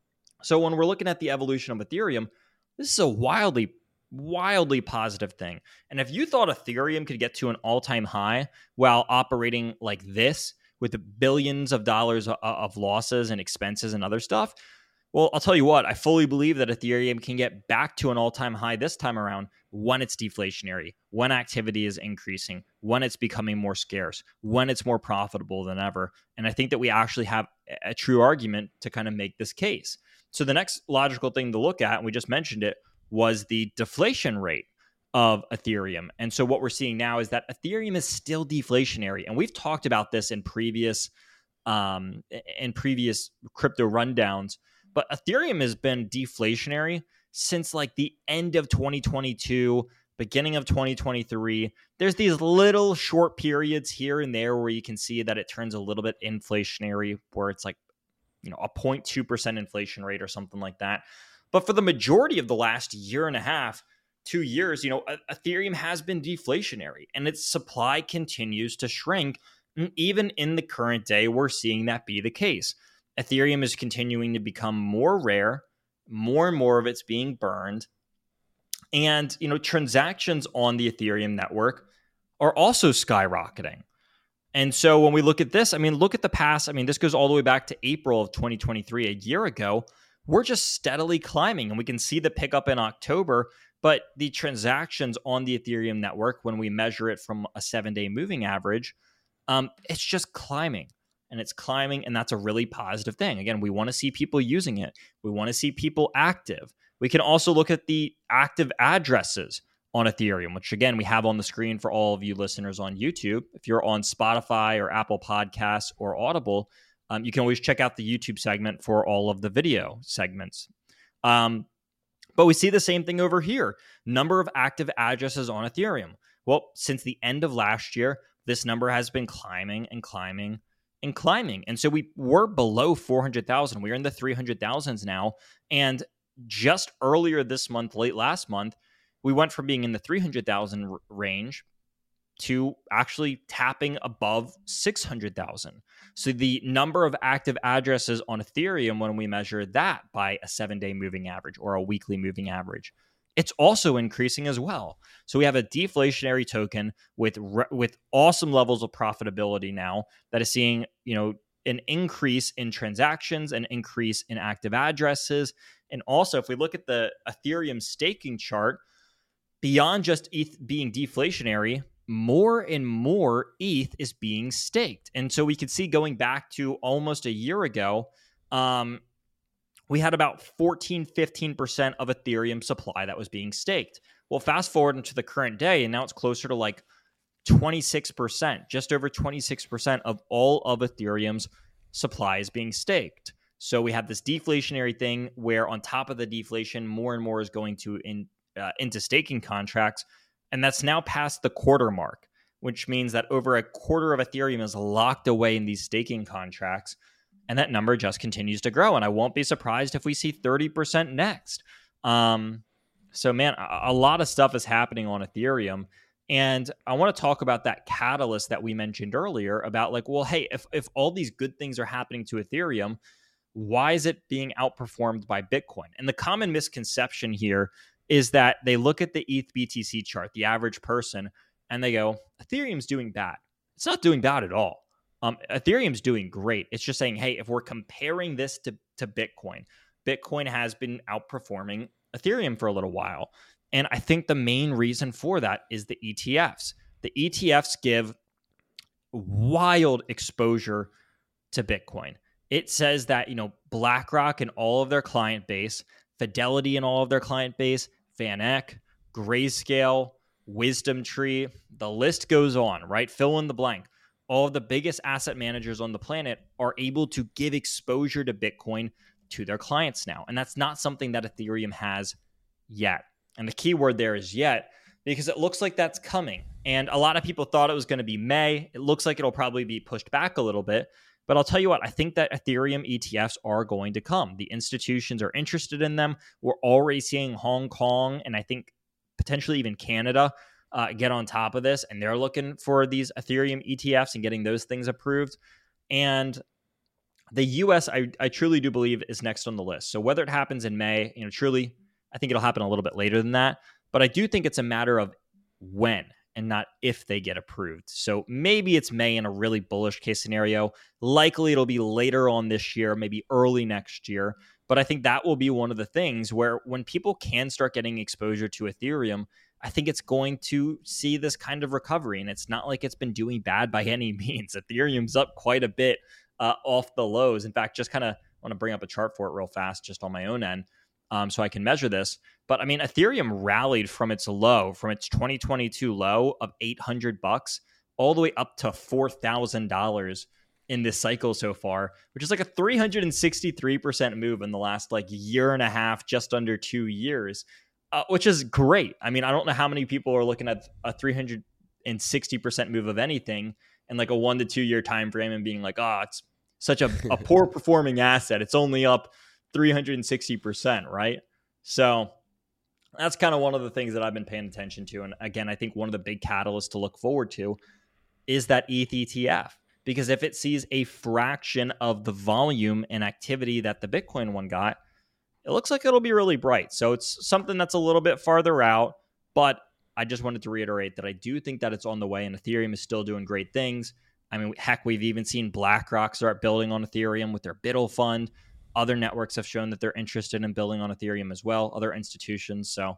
[SPEAKER 1] So when we're looking at the evolution of Ethereum, this is a wildly, wildly positive thing. And if you thought Ethereum could get to an all-time high while operating like this with billions of dollars of losses and expenses and other stuff, well, I'll tell you what, I fully believe that Ethereum can get back to an all-time high this time around when it's deflationary, when activity is increasing, when it's becoming more scarce, when it's more profitable than ever. And I think that we actually have a true argument to kind of make this case. So the next logical thing to look at, and we just mentioned it, was the deflation rate of Ethereum. And so what we're seeing now is that Ethereum is still deflationary. And we've talked about this in previous um, in previous crypto rundowns, but Ethereum has been deflationary since like the end of twenty twenty-two, beginning of twenty twenty-three. There's these little short periods here and there where you can see that it turns a little bit inflationary, where it's like, you know, a zero point two percent inflation rate or something like that. But for the majority of the last year and a half, two years, you know, Ethereum has been deflationary and its supply continues to shrink. And even in the current day, we're seeing that be the case. Ethereum is continuing to become more rare, more and more of it's being burned. And, you know, transactions on the Ethereum network are also skyrocketing. And so when we look at this, I mean, look at the past. I mean, this goes all the way back to April of twenty twenty-three, a year ago. We're just steadily climbing, and we can see the pickup in October. But the transactions on the Ethereum network, when we measure it from a seven-day moving average, um, it's just climbing. And it's climbing, and that's a really positive thing. Again, we want to see people using it. We want to see people active. We can also look at the active addresses on Ethereum, which again, we have on the screen for all of you listeners on YouTube. If you're on Spotify or Apple Podcasts or Audible, um, you can always check out the YouTube segment for all of the video segments. Um, but we see the same thing over here. Number of active addresses on Ethereum. Well, since the end of last year, this number has been climbing and climbing and climbing. And so we were below four hundred thousand. We're in the three hundred thousands now. And just earlier this month, late last month, we went from being in the three hundred thousand r- range to actually tapping above six hundred thousand. So the number of active addresses on Ethereum, when we measure that by a seven-day moving average or a weekly moving average, it's also increasing as well. So we have a deflationary token with re- with awesome levels of profitability now that is seeing, you know, an increase in transactions, an increase in active addresses. And also, if we look at the Ethereum staking chart, beyond just E T H being deflationary, more and more E T H is being staked. And so we could see, going back to almost a year ago, um, we had about fourteen, fifteen percent of Ethereum supply that was being staked. Well, fast forward into the current day, and now it's closer to like twenty-six percent, just over twenty-six percent of all of Ethereum's supply is being staked. So we have this deflationary thing where, on top of the deflation, more and more is going to in uh, into staking contracts. And that's now past the quarter mark, which means that over a quarter of Ethereum is locked away in these staking contracts. And that number just continues to grow. And I won't be surprised if we see thirty percent next. Um, so, man, a, a lot of stuff is happening on Ethereum. And I want to talk about that catalyst that we mentioned earlier about, like, well, hey, if, if all these good things are happening to Ethereum, why is it being outperformed by Bitcoin? And the common misconception here is that they look at the E T H B T C chart, the average person, and they go, Ethereum's doing bad. It's not doing bad at all. Um, Ethereum's doing great. It's just saying, hey, if we're comparing this to, to Bitcoin, Bitcoin has been outperforming Ethereum for a little while. And I think the main reason for that is the E T Fs. The E T Fs give wild exposure to Bitcoin. It says that, you know, BlackRock and all of their client base, Fidelity and all of their client base, VanEck, Grayscale, Wisdom Tree, the list goes on, right? Fill in the blank. All of the biggest asset managers on the planet are able to give exposure to Bitcoin to their clients now. And that's not something that Ethereum has yet. And the key word there is yet, because it looks like that's coming. And a lot of people thought it was going to be May. It looks like it'll probably be pushed back a little bit. But I'll tell you what, I think that Ethereum E T Fs are going to come. The institutions are interested in them. We're already seeing Hong Kong, and I think potentially even Canada, uh, get on top of this. And they're looking for these Ethereum E T Fs and getting those things approved. And the U S, I, I truly do believe, is next on the list. So whether it happens in May, you know, truly, I think it'll happen a little bit later than that. But I do think it's a matter of when and not if they get approved. So maybe it's May in a really bullish case scenario. Likely it'll be later on this year, maybe early next year. But I think that will be one of the things where, when people can start getting exposure to Ethereum, I think it's going to see this kind of recovery. And it's not like it's been doing bad by any means. Ethereum's up quite a bit uh, off the lows. In fact, just kind of want to bring up a chart for it real fast, just on my own end, um, so I can measure this. But I mean, Ethereum rallied from its low, from its twenty twenty-two low of eight hundred bucks, all the way up to four thousand dollars in this cycle so far, which is like a three hundred sixty-three percent move in the last like year and a half, just under two years. uh, which is great. I mean, I don't know how many people are looking at a three hundred sixty percent move of anything in like a one to two year time frame and being like, oh, it's such a, a poor performing asset. It's only up three hundred sixty percent, right? So that's kind of one of the things that I've been paying attention to. And again, I think one of the big catalysts to look forward to is that E T H E T F, because if it sees a fraction of the volume and activity that the Bitcoin one got, it looks like it'll be really bright. So it's something that's a little bit farther out, but I just wanted to reiterate that I do think that it's on the way and Ethereum is still doing great things. I mean, heck, we've even seen BlackRock start building on Ethereum with their BUIDL fund. Other networks have shown that they're interested in building on Ethereum as well, other institutions. So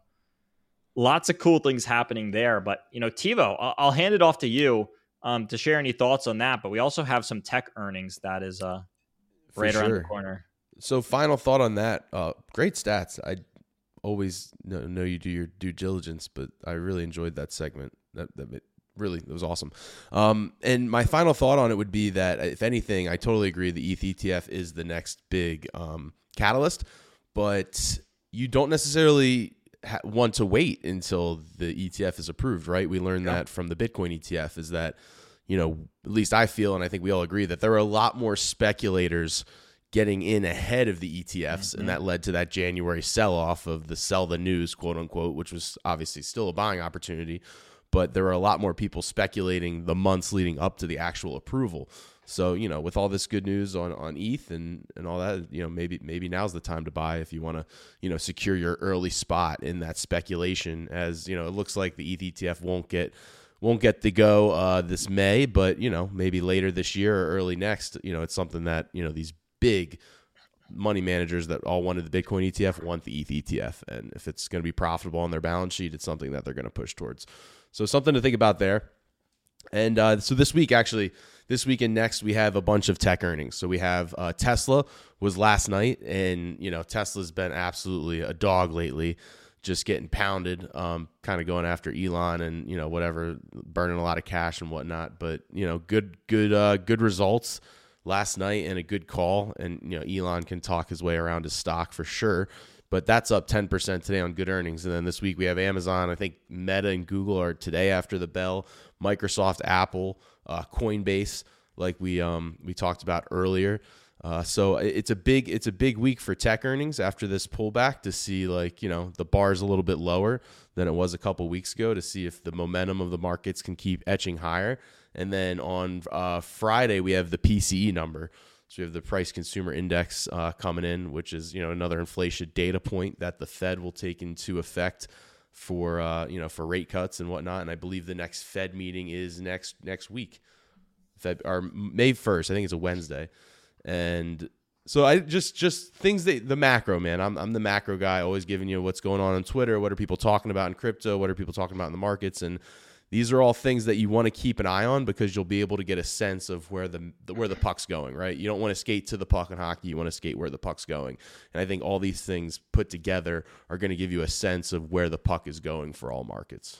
[SPEAKER 1] lots of cool things happening there. But, you know, Thibaut, I'll, I'll hand it off to you um, to share any thoughts on that. But we also have some tech earnings that is uh, right
[SPEAKER 2] For
[SPEAKER 1] around
[SPEAKER 2] sure.
[SPEAKER 1] the corner.
[SPEAKER 2] So final thought on that. Uh, great stats. I always know, know you do your due diligence, but I really enjoyed that segment. That, that really, it was awesome. Um, and my final thought on it would be that, if anything, I totally agree the E T H E T F is the next big um, catalyst, but you don't necessarily ha- want to wait until the E T F is approved, right? We learned
[SPEAKER 1] Yeah.
[SPEAKER 2] that from the Bitcoin E T F is that, you know, at least I feel, and I think we all agree, that there are a lot more speculators getting in ahead of the E T Fs, mm-hmm. and that led to that January sell-off of the sell the news, quote unquote, which was obviously still a buying opportunity, but there were a lot more people speculating the months leading up to the actual approval. So, you know, with all this good news on, on E T H and, and all that, you know, maybe maybe now's the time to buy if you want to, you know, secure your early spot in that speculation. As, you know, it looks like the E T H E T F won't get won't get the go uh, this May, but, you know, maybe later this year or early next, you know, it's something that, you know, these big money managers that all wanted the Bitcoin E T F want the E T H E T F. And if it's going to be profitable on their balance sheet, it's something that they're going to push towards. So something to think about there. And uh, so this week, actually, this week and next, we have a bunch of tech earnings. So we have uh, Tesla was last night, and, you know, Tesla's been absolutely a dog lately, just getting pounded, um, kind of going after Elon and, you know, whatever, burning a lot of cash and whatnot. But, you know, good, good, uh, good results last night and a good call. And, you know, Elon can talk his way around his stock for sure. But that's up ten percent today on good earnings. And then this week we have Amazon. I think Meta and Google are today after the bell. Microsoft, Apple, uh, Coinbase, like we um we talked about earlier. Uh, so it's a big it's a big week for tech earnings after this pullback, to see, like, you know, the bar's a little bit lower than it was a couple weeks ago, to see if the momentum of the markets can keep etching higher. And then on uh, Friday we have the P C E number. So we have the price consumer index uh, coming in, which is, you know, another inflation data point that the Fed will take into effect for, uh, you know, for rate cuts and whatnot. And I believe the next Fed meeting is next next week, Feb, or May first. I think it's a Wednesday. And so I just just things that the macro, man. I'm I'm the macro guy, always giving you what's going on on Twitter. What are people talking about in crypto? What are people talking about in the markets? And these are all things that you want to keep an eye on, because you'll be able to get a sense of where the where the puck's going, right? You don't want to skate to the puck in hockey. You want to skate where the puck's going. And I think all these things put together are going to give you a sense of where the puck is going for all markets.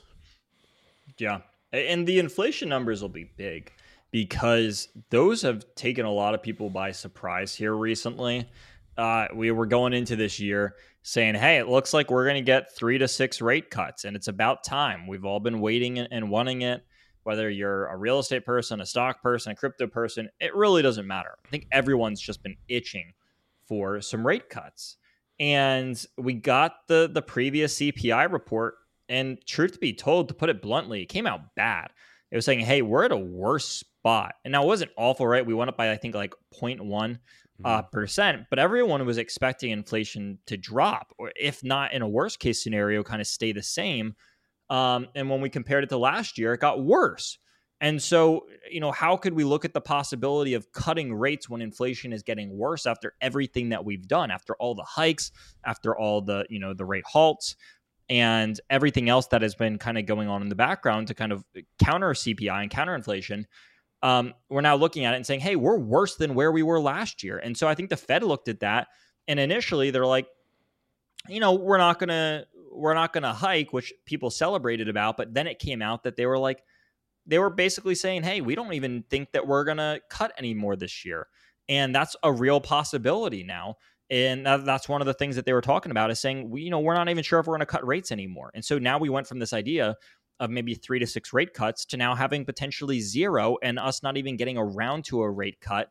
[SPEAKER 1] Yeah. And the inflation numbers will be big, because those have taken a lot of people by surprise here recently. Uh, we were going into this year saying, hey, it looks like we're going to get three to six rate cuts, and it's about time. We've all been waiting and wanting it. Whether you're a real estate person, a stock person, a crypto person, it really doesn't matter. I think everyone's just been itching for some rate cuts. And we got the, the previous C P I report, and truth be told, to put it bluntly, it came out bad. It was saying, hey, we're at a worse spot. And now it wasn't awful, right? We went up by, I think, like zero point one Uh, percent, but everyone was expecting inflation to drop, or if not, in a worst case scenario, kind of stay the same. Um, and when we compared it to last year, it got worse. And so, you know, how could we look at the possibility of cutting rates when inflation is getting worse after everything that we've done, after all the hikes, after all the, you know, the rate halts and everything else that has been kind of going on in the background to kind of counter C P I and counter inflation? Um, we're now looking at it and saying, hey, we're worse than where we were last year. And so I think the Fed looked at that, and initially they're like, you know, we're not going to, we're not going to hike, which people celebrated about. But then it came out that they were like, they were basically saying, hey, we don't even think that we're going to cut any more this year. And that's a real possibility now. And that, that's one of the things that they were talking about is saying, we, you know, we're not even sure if we're going to cut rates anymore. And so now we went from this idea of maybe three to six rate cuts to now having potentially zero and us not even getting around to a rate cut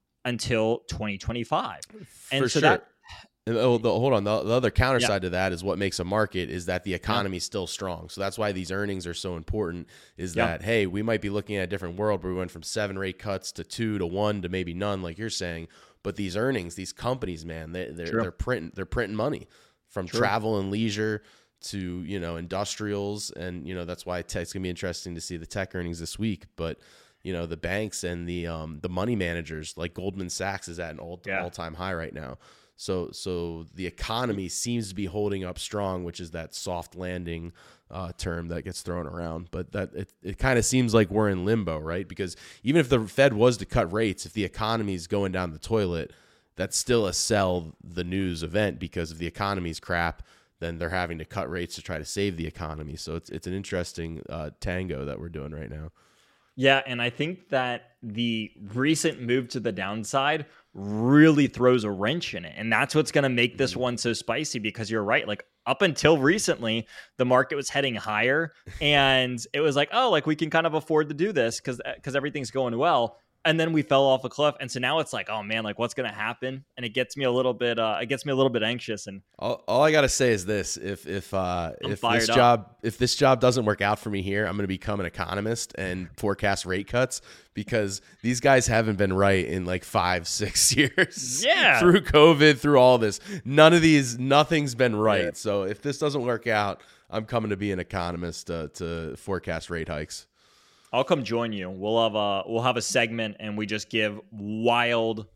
[SPEAKER 1] until twenty twenty-five.
[SPEAKER 2] For
[SPEAKER 1] and so
[SPEAKER 2] sure.
[SPEAKER 1] that,
[SPEAKER 2] Oh, the, hold on. The, the other counter
[SPEAKER 1] Yeah.
[SPEAKER 2] side to that is what makes a market is that the economy is still strong. So that's why these earnings are so important is
[SPEAKER 1] Yeah.
[SPEAKER 2] that, hey, we might be looking at a different world where we went from seven rate cuts to two to one to maybe none, like you're saying. But these earnings, these companies, man, they, they're,
[SPEAKER 1] True.
[SPEAKER 2] they're printing, they're printing money from
[SPEAKER 1] True.
[SPEAKER 2] travel and leisure to, you know, industrials. And, you know, that's why it's going to be interesting to see the tech earnings this week. But, you know, the banks and the, um, the money managers like Goldman Sachs is at an all,
[SPEAKER 1] Yeah.
[SPEAKER 2] all-time high right now. So so the economy seems to be holding up strong, which is that soft landing uh, term that gets thrown around. But that it, it kind of seems like we're in limbo, right? Because even if the Fed was to cut rates, if the economy is going down the toilet, that's still a sell the news event because if the economy's crap, then they're having to cut rates to try to save the economy. So it's it's an interesting uh, tango that we're doing right now.
[SPEAKER 1] Yeah, and I think that the recent move to the downside really throws a wrench in it. And that's what's going to make this one so spicy because you're right. Like up until recently, the market was heading higher and it was like, oh, like we can kind of afford to do this because because everything's going well. And then we fell off a cliff. And so now it's like, oh man, like what's going to happen? And it gets me a little bit, uh, it gets me a little bit anxious. And
[SPEAKER 2] All, all I got to say is this, if, if, uh,
[SPEAKER 1] I'm
[SPEAKER 2] if
[SPEAKER 1] fired
[SPEAKER 2] this
[SPEAKER 1] up.
[SPEAKER 2] job, if this job doesn't work out for me here, I'm going to become an economist and forecast rate cuts because these guys haven't been right in like five, six years.
[SPEAKER 1] Yeah.
[SPEAKER 2] Through COVID, through all this, none of these, nothing's been right.
[SPEAKER 1] Yeah.
[SPEAKER 2] So if this doesn't work out, I'm coming to be an economist uh, to forecast rate hikes.
[SPEAKER 1] I'll come join you. We'll have a we'll have a segment and we just give wild.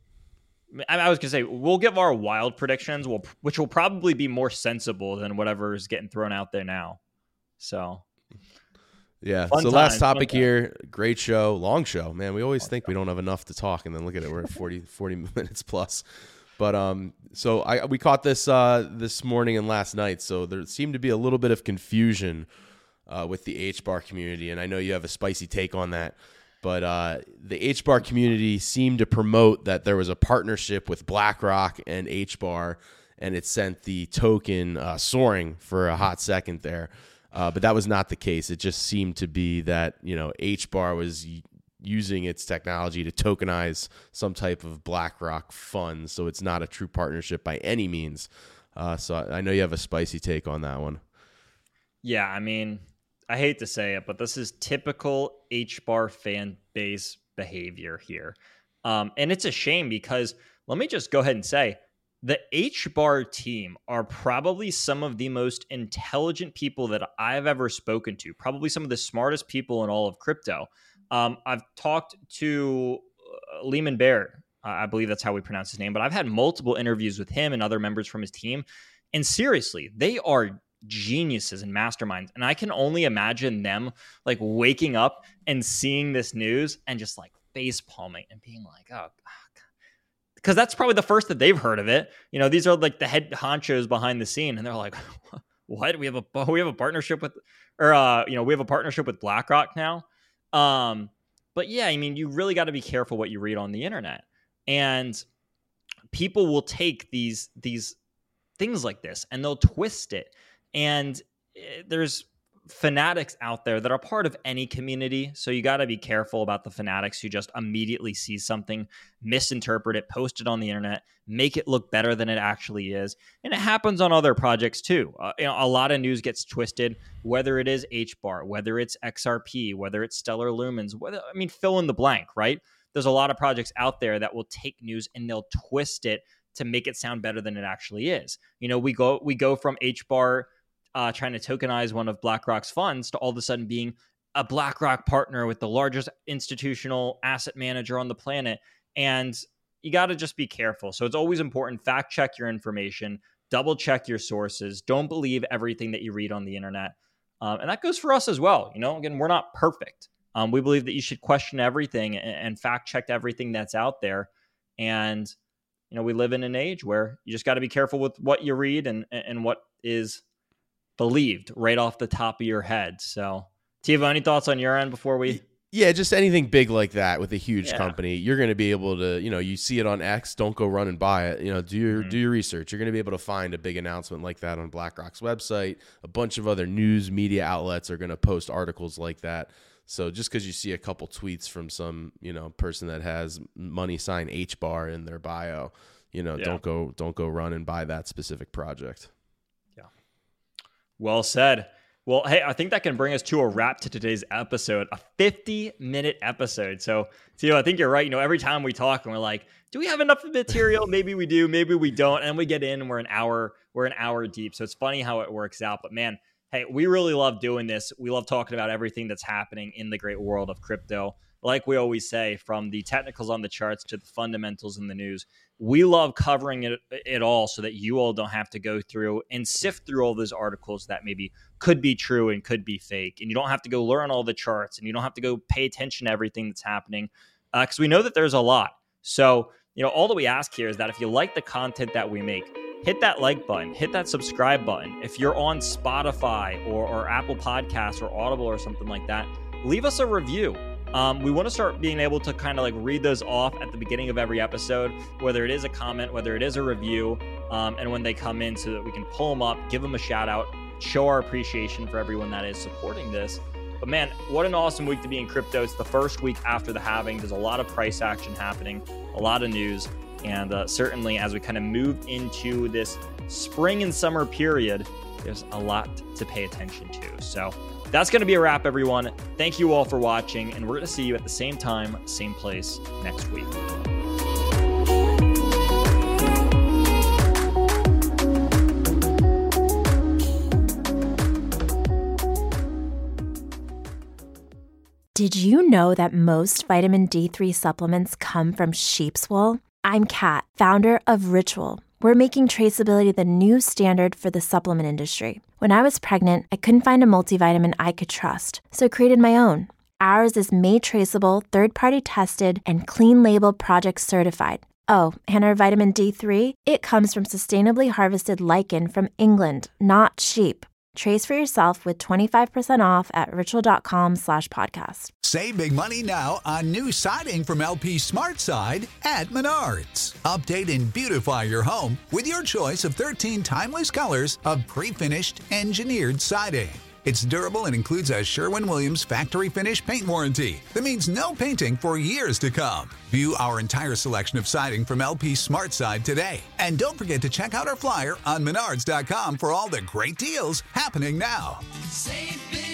[SPEAKER 1] I, I was gonna say we'll give our wild predictions, will which will probably be more sensible than whatever is getting thrown out there now. So
[SPEAKER 2] Yeah.
[SPEAKER 1] Fun
[SPEAKER 2] so last
[SPEAKER 1] times,
[SPEAKER 2] topic
[SPEAKER 1] fun
[SPEAKER 2] here, great show, long show, man. We always think we don't have enough to talk, and then look at it, we're at forty, forty minutes plus. But um, so I we caught this uh this morning and last night, so there seemed to be a little bit of confusion uh, with the H bar community, and I know you have a spicy take on that. But uh, the H bar community seemed to promote that there was a partnership with BlackRock and H bar, and it sent the token uh, soaring for a hot second there. Uh, but that was not the case. It just seemed to be that, you know, H bar was y- using its technology to tokenize some type of BlackRock fund. So it's not a true partnership by any means. Uh, so I, I know you have a spicy take on that one.
[SPEAKER 1] yeah, I mean, I hate to say it, but this is typical H bar fan base behavior here, um, and it's a shame because let me just go ahead and say. The H bar team are probably some of the most intelligent people that I've ever spoken to, probably some of the smartest people in all of crypto. Um, I've talked to uh, Lehman Baird, uh, I believe that's how we pronounce his name, but I've had multiple interviews with him and other members from his team. And seriously, they are geniuses and masterminds. And I can only imagine them like waking up and seeing this news and just like face palming and being like, oh, God. Because that's probably the first that they've heard of it. You know, these are like the head honchos behind the scene, and they're like, "What? We have a we have a partnership with, or uh, you know, we have a partnership with BlackRock now." Um, but yeah, I mean, you really got to be careful what you read on the internet, and people will take these these things like this and they'll twist it. And there's fanatics out there that are part of any community. So you got to be careful about the fanatics who just immediately see something, misinterpret it, post it on the internet, make it look better than it actually is. And it happens on other projects too. Uh, you know, a lot of news gets twisted, whether it is H bar, whether it's X R P, whether it's Stellar Lumens, whether, I mean, fill in the blank, right? There's a lot of projects out there that will take news and they'll twist it to make it sound better than it actually is. You know, we go, we go from H bar Uh, trying to tokenize one of BlackRock's funds to all of a sudden being a BlackRock partner with the largest institutional asset manager on the planet. And you got to just be careful. So it's always important. Fact check your information, double check your sources. Don't believe everything that you read on the internet. Um, and that goes for us as well. You know, again, we're not perfect. Um, we believe that you should question everything and, and fact check everything that's out there. And, you know, we live in an age where you just got to be careful with what you read and, and what is believed right off the top of your head. So, Tiva, any thoughts on your end before we
[SPEAKER 2] Yeah, just anything big like that with a huge
[SPEAKER 1] Yeah.
[SPEAKER 2] company, you're going to be able to, you know, you see it on X, don't go run and buy it. You know, do your
[SPEAKER 1] Mhm.
[SPEAKER 2] do your research. You're going to be able to find a big announcement like that on BlackRock's website. A bunch of other news media outlets are going to post articles like that. So just because you see a couple tweets from some, you know, person that has money sign H bar in their bio, you know,
[SPEAKER 1] Yeah.
[SPEAKER 2] don't go don't go run and buy that specific project.
[SPEAKER 1] Yeah. Well said. Well, hey, I think that can bring us to a wrap to today's episode, a fifty minute episode. So, Theo, I think you're right. You know, every time we talk and we're like, do we have enough material? Maybe we do, maybe we don't. And we get in and we're an hour, we're an hour deep. So it's funny how it works out. But man, hey, we really love doing this. We love talking about everything that's happening in the great world of crypto. Like we always say, from the technicals on the charts to the fundamentals in the news, we love covering it, it all so that you all don't have to go through and sift through all those articles that maybe could be true and could be fake. And you don't have to go learn all the charts and you don't have to go pay attention to everything that's happening because uh, we know that there's a lot. So, you know, all that we ask here is that if you like the content that we make, hit that like button, hit that subscribe button. If you're on Spotify or, or Apple Podcasts or Audible or something like that, leave us a review. Um, we want to start being able to kind of like read those off at the beginning of every episode, whether it is a comment, whether it is a review, um, and when they come in so that we can pull them up, give them a shout out, show our appreciation for everyone that is supporting this. But man, what an awesome week to be in crypto. It's the first week after the halving. There's a lot of price action happening, a lot of news. And uh, certainly as we kind of move into this spring and summer period, there's a lot to pay attention to. So that's going to be a wrap, everyone. Thank you all for watching, and we're going to see you at the same time, same place next week.
[SPEAKER 3] Did you know that most vitamin D three supplements come from sheep's wool? I'm Kat, founder of Ritual. We're making traceability the new standard for the supplement industry. When I was pregnant, I couldn't find a multivitamin I could trust, so I created my own. Ours is made traceable, third-party tested, and clean label project certified. Oh, and our vitamin D three? It comes from sustainably harvested lichen from England, not sheep. Trace for yourself with twenty-five percent off at ritual.com slash podcast.
[SPEAKER 5] Save big money now on new siding from L P SmartSide at Menards. Update and beautify your home with your choice of thirteen timeless colors of pre-finished engineered siding. It's durable and includes a Sherwin-Williams factory finish paint warranty that means no painting for years to come. View our entire selection of siding from L P SmartSide today. And don't forget to check out our flyer on menards dot com for all the great deals happening now.
[SPEAKER 6] Save big.